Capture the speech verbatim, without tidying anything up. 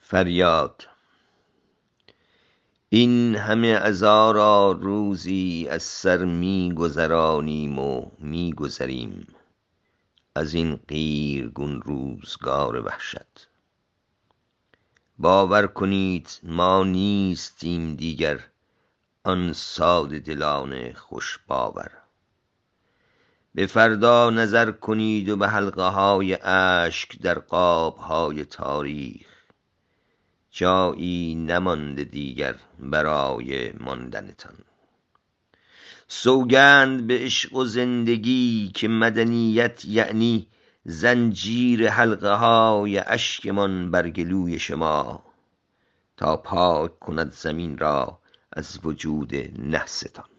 فریاد. این همه عزا را روزی از سر می گذرانیم و می گذریم از این قیرگون روزگار وحشت. باور کنید ما نیستیم دیگر آن ساده دلان خوش باور. به فردا نظر کنید و به حلقه های اشک در قاب های تاریخ. جایی نمانده دیگر برای ماندنتان. سوگند به عشق و زندگی که مدنیت یعنی زنجیر حلقه های اشکمان بر گلوی شما تا پاک کند زمین را از وجود نحستان.